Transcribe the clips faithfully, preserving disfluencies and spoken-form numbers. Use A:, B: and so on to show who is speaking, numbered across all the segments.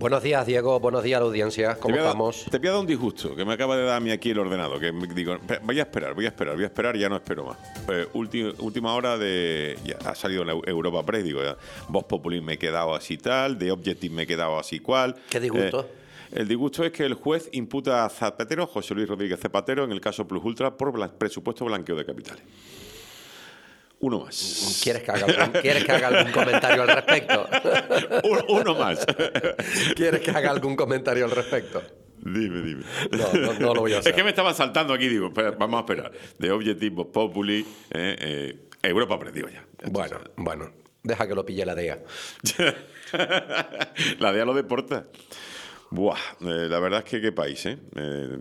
A: Buenos días, Diego. Buenos días a la audiencia. ¿Cómo
B: te dar,
A: estamos?
B: Te voy a dar un disgusto que me acaba de dar a mí aquí el ordenador. Que me digo, voy a esperar, voy a esperar, voy a esperar, ya no espero más. Pues, última, última hora de. Ya ha salido la Europa Press, digo, ya, Vox Populi me he quedado así tal, de Objective me he quedado así cual.
A: ¿Qué disgusto?
B: Eh, El disgusto es que el juez imputa a Zapatero, José Luis Rodríguez Zapatero, en el caso Plus Ultra, por blan- presupuesto blanqueo de capitales. Uno más.
A: ¿Quieres que haga algún, ¿quieres que haga algún comentario al respecto?
B: Uno más.
A: ¿Quieres que haga algún comentario al respecto?
B: Dime, dime.
A: No, no, no lo voy a hacer.
B: Es que me estaban saltando aquí, digo, espera, vamos a esperar. De Objective, Vox Populi, eh, eh, Europa Press, digo ya.
A: Bueno, bueno, deja que lo pille la D E A.
B: La D E A lo deporta. Buah, eh, la verdad es que qué país, ¿eh? eh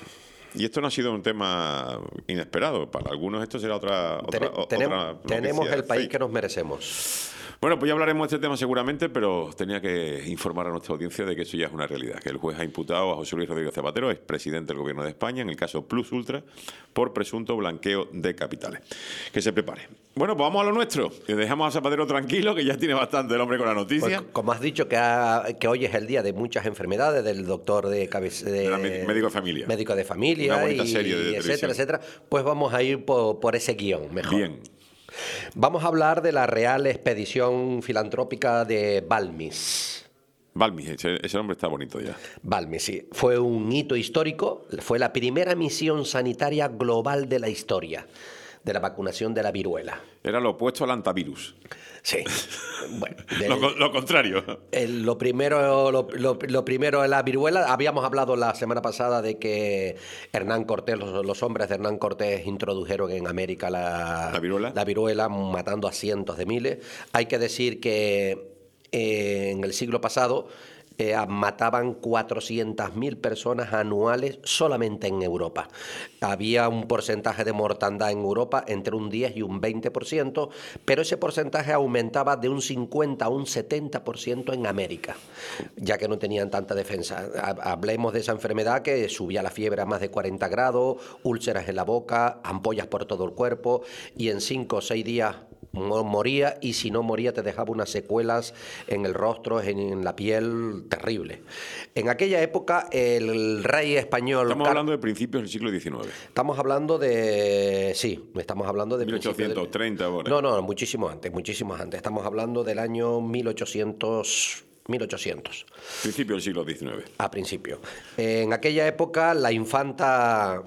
B: Y esto no ha sido un tema inesperado. Para algunos esto será otra, otra,
A: Ten, tenemos,
B: otra noticia
A: tenemos el país
B: fake.
A: que nos merecemos.
B: Bueno, pues ya hablaremos de este tema seguramente, pero tenía que informar a nuestra audiencia de que eso ya es una realidad, que el juez ha imputado a José Luis Rodríguez Zapatero, expresidente del Gobierno de España, en el caso Plus Ultra, por presunto blanqueo de capitales. Que se prepare. Bueno, pues vamos a lo nuestro. Que dejamos a Zapatero tranquilo, que ya tiene bastante el hombre con la noticia.
A: Pues, como has dicho que, ha, que hoy es el día de muchas enfermedades, del doctor de cabeza... De,
B: de médico de familia.
A: Médico de familia.
B: Una bonita
A: y,
B: serie de
A: etcétera,
B: televisión.
A: etcétera. Pues vamos a ir por, por ese guión, mejor.
B: Bien.
A: Vamos a hablar de la Real Expedición Filantrópica de Balmis.
B: Balmis, ese, ese nombre está bonito ya.
A: Balmis, sí. Fue un hito histórico. Fue la primera misión sanitaria global de la historia de la vacunación de la viruela.
B: Era lo opuesto al antivirus.
A: Sí. Bueno, de,
B: lo, lo contrario.
A: El, lo, primero, lo, lo, lo primero es la viruela. Habíamos hablado la semana pasada de que Hernán Cortés, los, los hombres de Hernán Cortés introdujeron en América la,
B: ¿La viruela?
A: la viruela, matando a cientos de miles. Hay que decir que eh, en el siglo pasado Eh, mataban cuatrocientas mil personas anuales solamente en Europa. Había un porcentaje de mortandad en Europa entre un diez y un veinte por ciento, pero ese porcentaje aumentaba de un cincuenta a un setenta por ciento en América, ya que no tenían tanta defensa. Hablemos de esa enfermedad que subía la fiebre a más de cuarenta grados, úlceras en la boca, ampollas por todo el cuerpo, y en cinco o seis días moría, y si no moría te dejaba unas secuelas en el rostro, en la piel, terrible. En aquella época el rey español...
B: Estamos hablando de principios del siglo diecinueve.
A: Estamos hablando de... Sí, estamos hablando de...
B: mil ochocientos treinta, ahora.
A: No, no, muchísimo antes, muchísimo antes. Estamos hablando del año mil ochocientos... mil ochocientos.
B: Principio del siglo diecinueve.
A: A principio. En aquella época la infanta...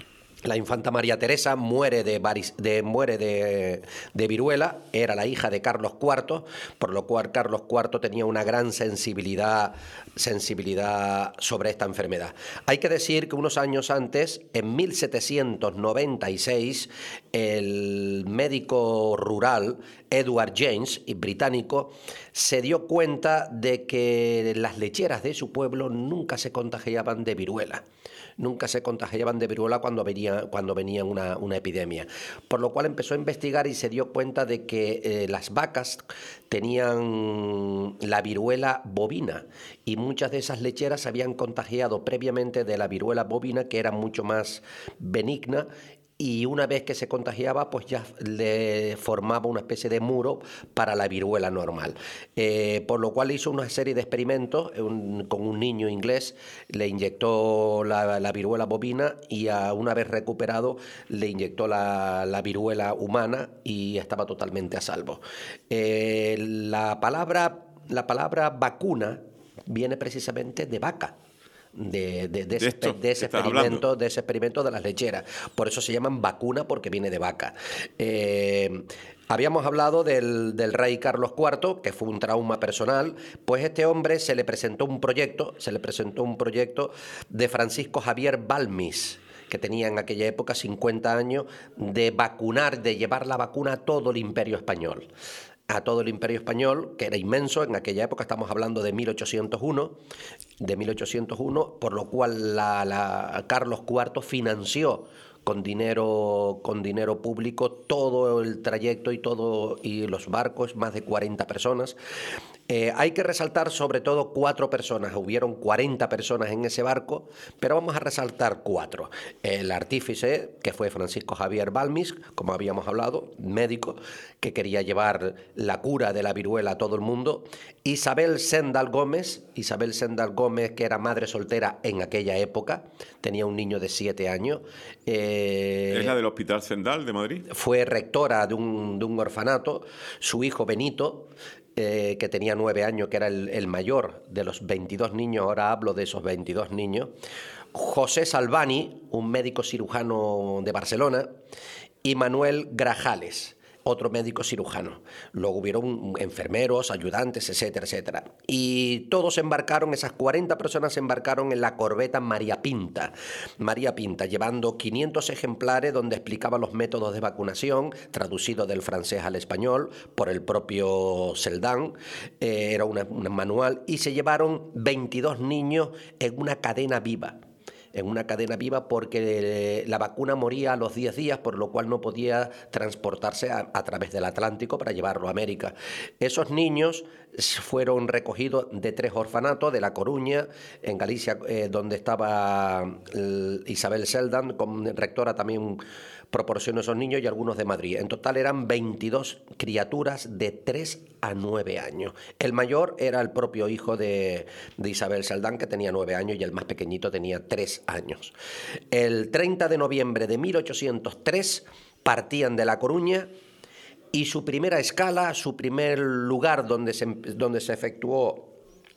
A: La infanta María Teresa muere de, varis, de, muere de, de viruela, era la hija de Carlos cuarto, por lo cual Carlos cuarto tenía una gran sensibilidad, sensibilidad sobre esta enfermedad. Hay que decir que unos años antes, en mil setecientos noventa y seis, el médico rural Edward James, británico, se dio cuenta de que las lecheras de su pueblo nunca se contagiaban de viruela. Nunca se contagiaban de viruela cuando venía, cuando venía una, una epidemia. Por lo cual empezó a investigar y se dio cuenta de que eh, las vacas tenían la viruela bovina, y muchas de esas lecheras se habían contagiado previamente de la viruela bovina, que era mucho más benigna, y una vez que se contagiaba, pues ya le formaba una especie de muro para la viruela normal. Eh, por lo cual hizo una serie de experimentos un, con un niño inglés, le inyectó la, la viruela bovina, y a una vez recuperado le inyectó la, la viruela humana y estaba totalmente a salvo. Eh, la palabra, la palabra vacuna viene precisamente de vaca. De, de, de,
B: de,
A: ese,
B: esto,
A: de, ese experimento, de ese experimento de las lecheras. Por eso se llaman vacuna, porque viene de vaca. Eh, habíamos hablado del, del rey Carlos cuarto, que fue un trauma personal. Pues este hombre se le presentó un proyecto, se le presentó un proyecto de Francisco Javier Balmis, que tenía en aquella época cincuenta años, de vacunar, de llevar la vacuna a todo el Imperio Español. A todo el Imperio Español, que era inmenso. En aquella época estamos hablando de mil ochocientos uno, de mil ochocientos uno, por lo cual la, la Carlos cuarto financió con dinero, con dinero público todo el trayecto y todo y los barcos, más de cuarenta personas. Eh, hay que resaltar sobre todo cuatro personas. Hubieron cuarenta personas en ese barco, pero vamos a resaltar cuatro. El artífice, que fue Francisco Javier Balmis, como habíamos hablado, médico, que quería llevar la cura de la viruela a todo el mundo. Isabel Sendal Gómez, Isabel Sendal Gómez, que era madre soltera en aquella época, tenía un niño de siete años. Eh,
B: ¿Es la del Hospital Sendal de Madrid?
A: Fue rectora de un, de un orfanato. Su hijo Benito, eh, que tenía nueve años, que era el, el mayor de los veintidós niños, ahora hablo de esos veintidós niños. José Salvani, un médico cirujano de Barcelona, y Manuel Grajales, otro médico cirujano. Luego hubieron enfermeros, ayudantes, etcétera, etcétera. Y todos embarcaron, esas cuarenta personas embarcaron en la corbeta María Pinta. María Pinta, llevando quinientos ejemplares donde explicaba los métodos de vacunación, traducido del francés al español por el propio Celdán. Eh, era una, un manual. Y se llevaron veintidós niños en una cadena viva. en una cadena viva porque la vacuna moría a los diez días, por lo cual no podía transportarse a, a través del Atlántico para llevarlo a América. Esos niños fueron recogidos de tres orfanatos, de La Coruña, en Galicia, eh, donde estaba Isabel Seldán, como rectora también proporcionó esos niños, y algunos de Madrid. En total eran veintidós criaturas de tres a nueve años. El mayor era el propio hijo de, de Isabel Seldán, que tenía nueve años, y el más pequeñito tenía tres años. El treinta de noviembre de mil ochocientos tres partían de La Coruña, y su primera escala, su primer lugar donde se, donde se efectuó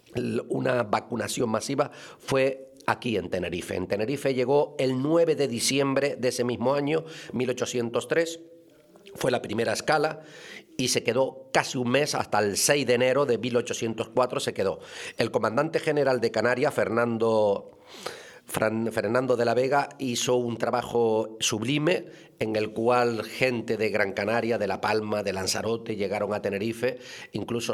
A: una vacunación masiva fue aquí en Tenerife. En Tenerife llegó el nueve de diciembre de ese mismo año, mil ochocientos tres, fue la primera escala, y se quedó casi un mes, hasta el seis de enero de mil ochocientos cuatro se quedó. El comandante general de Canarias, Fernando... Fran, Fernando de la Vega, hizo un trabajo sublime en el cual gente de Gran Canaria, de La Palma, de Lanzarote llegaron a Tenerife. Incluso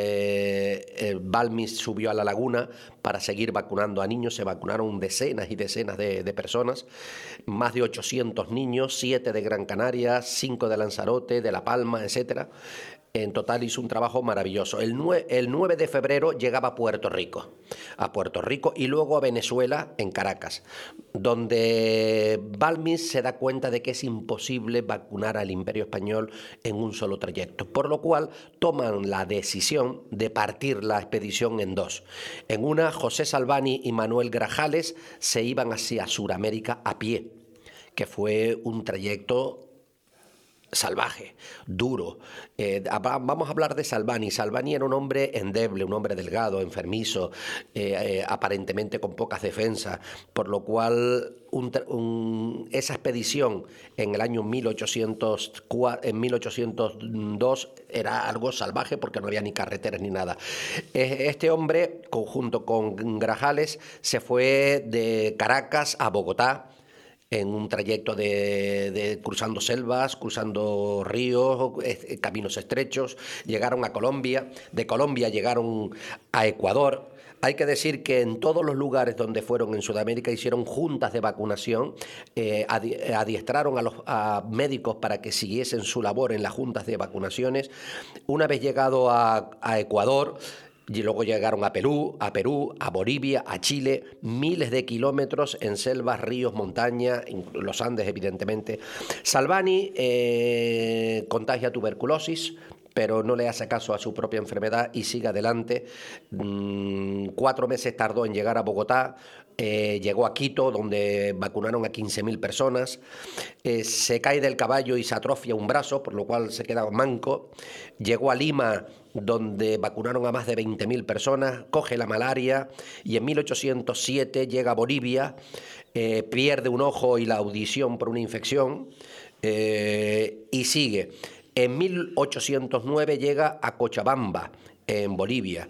A: eh, eh, Balmis subió a la laguna para seguir vacunando a niños. Se vacunaron decenas y decenas de, de personas, más de ochocientos niños, siete de Gran Canaria, cinco de Lanzarote, de La Palma, etcétera. En total hizo un trabajo maravilloso. El nueve de febrero llegaba a Puerto Rico, a Puerto Rico y luego a Venezuela, en Caracas, donde Balmis se da cuenta de que es imposible vacunar al Imperio Español en un solo trayecto, por lo cual toman la decisión de partir la expedición en dos. En una, José Salvani y Manuel Grajales se iban hacia Sudamérica a pie, que fue un trayecto salvaje, duro. Eh, vamos a hablar de Salvani. Salvani era un hombre endeble, un hombre delgado, enfermizo, eh, eh, aparentemente con pocas defensas, por lo cual un, un, esa expedición en el año mil ochocientos cuatro, en mil ochocientos dos era algo salvaje porque no había ni carreteras ni nada. Este hombre, junto con Grajales, se fue de Caracas a Bogotá, en un trayecto de, de cruzando selvas, cruzando ríos, eh, caminos estrechos. Llegaron a Colombia, de Colombia llegaron a Ecuador. Hay que decir que en todos los lugares donde fueron en Sudamérica hicieron juntas de vacunación, eh, adiestraron a los a médicos para que siguiesen su labor en las juntas de vacunaciones. Una vez llegado a, a Ecuador, y luego llegaron a Perú, a Perú, a Bolivia, a Chile, miles de kilómetros en selvas, ríos, montañas, los Andes, evidentemente. Salvani eh, contagia tuberculosis, pero no le hace caso a su propia enfermedad y sigue adelante. Mm, cuatro meses tardó en llegar a Bogotá. Eh, llegó a Quito, donde vacunaron a quince mil personas. Eh, se cae del caballo y se atrofia un brazo, por lo cual se queda manco. Llegó a Lima, donde vacunaron a más de veinte mil personas, coge la malaria, y en mil ochocientos siete llega a Bolivia, eh, pierde un ojo y la audición por una infección, eh, y sigue. En mil ochocientos nueve llega a Cochabamba, en Bolivia,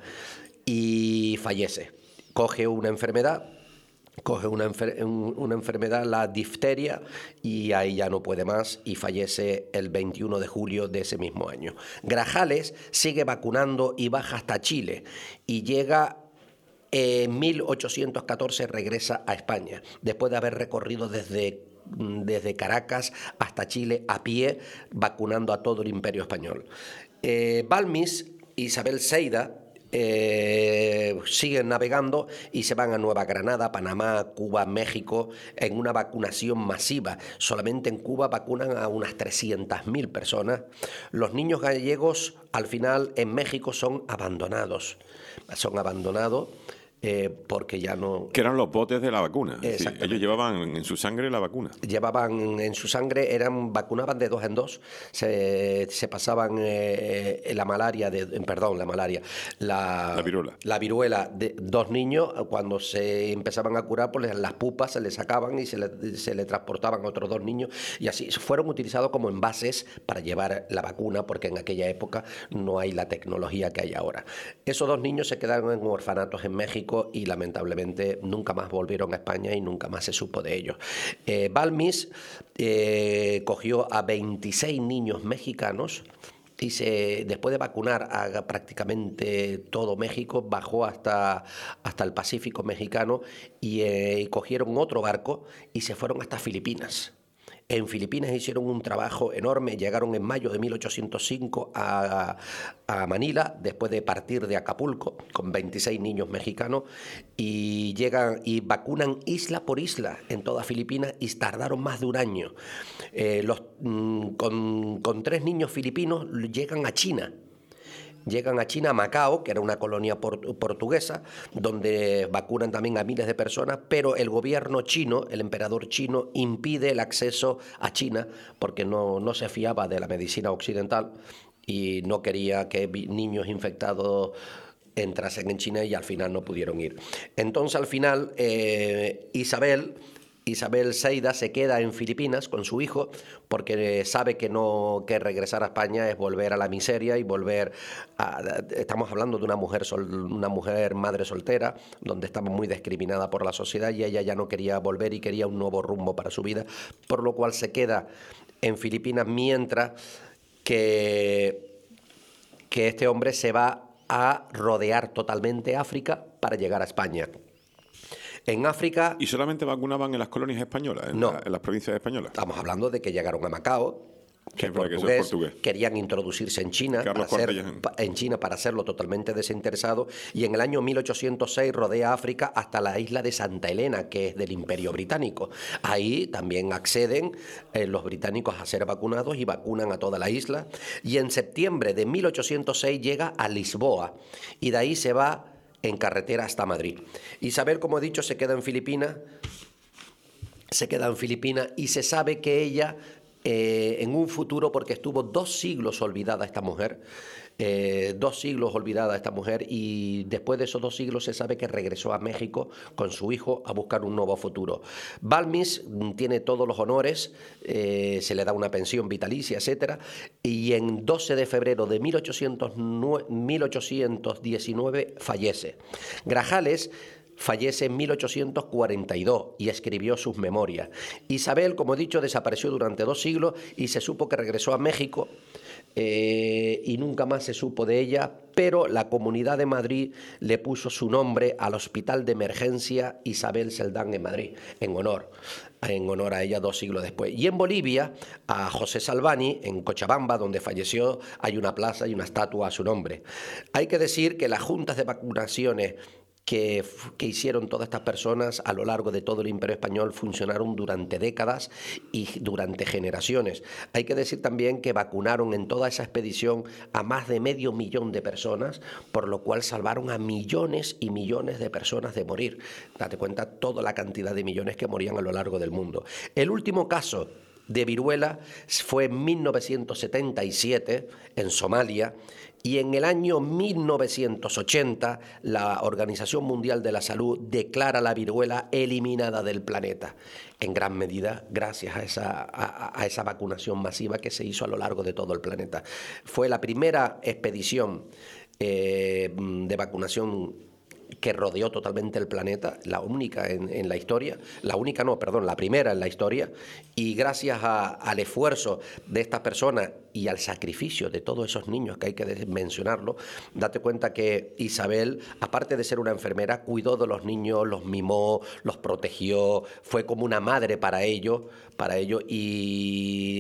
A: y fallece. Coge una enfermedad, coge una, enfer una enfermedad, la difteria, y ahí ya no puede más y fallece el veintiuno de julio de ese mismo año. Grajales sigue vacunando y baja hasta Chile y llega en mil ochocientos catorce, regresa a España, después de haber recorrido desde, desde Caracas hasta Chile a pie, vacunando a todo el Imperio Español. Eh, Balmis, Isabel Seida, eh, siguen navegando y se van a Nueva Granada, Panamá, Cuba, México, en una vacunación masiva. Solamente en Cuba vacunan a unas trescientas mil personas. Los niños gallegos, al final, en México son abandonados. Son abandonados. Eh, porque ya no...
B: Que eran los botes de la vacuna. Sí, ellos llevaban en su sangre la vacuna.
A: Llevaban en su sangre, eran vacunaban de dos en dos, se, se pasaban eh, la malaria, de, perdón, la malaria, la,
B: la viruela.
A: La viruela de dos niños, cuando se empezaban a curar, pues las pupas se les sacaban y se le, se le transportaban a otros dos niños, y así fueron utilizados como envases para llevar la vacuna, porque en aquella época no hay la tecnología que hay ahora. Esos dos niños se quedaron en orfanatos en México y lamentablemente nunca más volvieron a España y nunca más se supo de ellos. Eh, Balmis eh, cogió a veintiséis niños mexicanos y se, después de vacunar a prácticamente todo México, bajó hasta, hasta el Pacífico mexicano y eh, cogieron otro barco y se fueron hasta Filipinas. En Filipinas hicieron un trabajo enorme, llegaron en mayo de mil ochocientos cinco a, a Manila, después de partir de Acapulco, con veintiséis niños mexicanos, y llegan y vacunan isla por isla en toda Filipinas, y tardaron más de un año. Eh, los, mm, con, con tres niños filipinos llegan a China. Llegan a China, a Macao, que era una colonia port- portuguesa, donde vacunan también a miles de personas, pero el gobierno chino, el emperador chino, impide el acceso a China porque no, no se fiaba de la medicina occidental y no quería que vi- niños infectados entrasen en China, y al final no pudieron ir. Entonces, al final, eh, Isabel... Isabel Seida se queda en Filipinas con su hijo porque sabe que no que regresar a España es volver a la miseria y volver a... Estamos hablando de una mujer, sol, una mujer madre soltera, donde estaba muy discriminada por la sociedad, y ella ya no quería volver y quería un nuevo rumbo para su vida, por lo cual se queda en Filipinas mientras que, que este hombre se va a rodear totalmente África para llegar a España. En África...
B: ¿Y solamente vacunaban en las colonias españolas, en,
A: no,
B: la, en las provincias españolas?
A: Estamos hablando de que llegaron a Macao, que,
B: portugués,
A: portugués,
B: que portugués.
A: querían introducirse en China, para hacer, en China para hacerlo totalmente desinteresado, y en el año mil ochocientos seis rodea África hasta la isla de Santa Elena, que es del Imperio Británico. Ahí también acceden eh, los británicos a ser vacunados y vacunan a toda la isla, y en septiembre de mil ochocientos seis llega a Lisboa, y de ahí se va en carretera hasta Madrid. Isabel, como he dicho, se queda en Filipinas, se queda en Filipinas y se sabe que ella, eh, en un futuro, porque estuvo dos siglos olvidada esta mujer, eh, dos siglos olvidada esta mujer, y después de esos dos siglos se sabe que regresó a México con su hijo a buscar un nuevo futuro. Balmis tiene todos los honores, eh, se le da una pensión vitalicia, etcétera, y en doce de febrero de mil ochocientos diecinueve fallece. Grajales fallece en mil ochocientos cuarenta y dos y escribió sus memorias. Isabel, como he dicho, desapareció durante dos siglos y se supo que regresó a México, eh, y nunca más se supo de ella, pero la Comunidad de Madrid le puso su nombre al Hospital de Emergencia Isabel Celdán en Madrid, en honor, en honor a ella dos siglos después. Y en Bolivia, a José Salvani, en Cochabamba, donde falleció, hay una plaza y una estatua a su nombre. Hay que decir que las juntas de vacunaciones Que, que hicieron todas estas personas a lo largo de todo el Imperio Español funcionaron durante décadas y durante generaciones. Hay que decir también que vacunaron en toda esa expedición a más de medio millón de personas, por lo cual salvaron a millones y millones de personas de morir. Date cuenta toda la cantidad de millones que morían a lo largo del mundo. El último caso de viruela fue en mil novecientos setenta y siete en Somalia, y en el año mil novecientos ochenta la Organización Mundial de la Salud declara la viruela eliminada del planeta, en gran medida gracias a esa, a, a esa vacunación masiva que se hizo a lo largo de todo el planeta. Fue la primera expedición eh, de vacunación que rodeó totalmente el planeta, la única en, en la historia, la única no, perdón, la primera en la historia, y gracias a, al esfuerzo de estas personas y al sacrificio de todos esos niños, que hay que mencionarlo, date cuenta que Isabel, aparte de ser una enfermera, cuidó de los niños, los mimó, los protegió, fue como una madre para ellos, para ellos y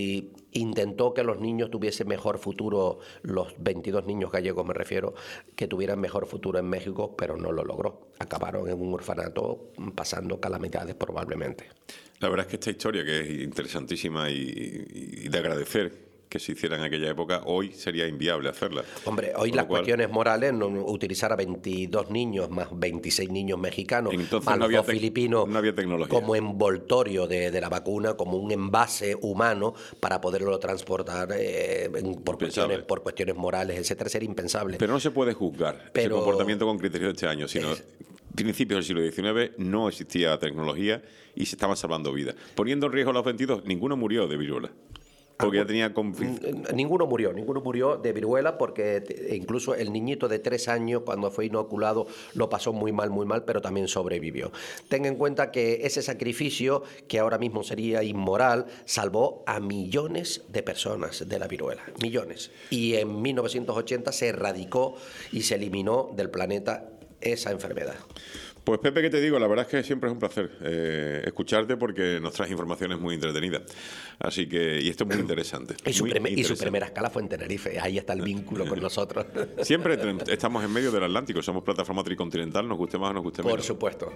A: intentó que los niños tuviesen mejor futuro, los veintidós niños gallegos me refiero, que tuvieran mejor futuro en México, pero no lo logró. Acabaron en un orfanato pasando calamidades probablemente.
B: La verdad es que esta historia, que es interesantísima y, y de agradecer que se hiciera en aquella época, hoy sería inviable hacerla.
A: Hombre, hoy
B: Con
A: las
B: lo cual,
A: cuestiones morales, no, utilizar a veintidós niños más veintiséis niños mexicanos,
B: Entonces
A: más
B: no
A: los
B: había
A: dos
B: tec-
A: filipinos,
B: no había tecnología.
A: como envoltorio de, de la vacuna, como un envase humano para poderlo transportar eh, en- por,
B: Impensable.
A: cuestiones, por cuestiones morales, etcétera, sería impensable.
B: Pero no se puede juzgar
A: Pero-
B: ese comportamiento con criterios de este año, sino
A: Es-
B: principios del siglo diecinueve no existía tecnología y se estaban salvando vidas. Poniendo en riesgo a los veintidós, ninguno murió de viruela. Porque ya tenía... confi-
A: N- Ninguno murió, ninguno murió de viruela porque te- incluso el niñito de tres años cuando fue inoculado lo pasó muy mal, muy mal, pero también sobrevivió. Ten en cuenta que ese sacrificio, que ahora mismo sería inmoral, salvó a millones de personas de la viruela, millones. Y en mil novecientos ochenta se erradicó y se eliminó del planeta esa enfermedad.
B: Pues Pepe, ¿qué te digo? La verdad es que siempre es un placer eh, escucharte porque nos traes informaciones muy entretenidas. Así que, y esto es muy interesante.
A: Y su,
B: muy
A: primer- y su
B: interesante.
A: primera escala fue en Tenerife, ahí está el vínculo con nosotros.
B: Siempre te- estamos en medio del Atlántico, somos plataforma tricontinental, nos guste más o nos guste menos.
A: Por supuesto.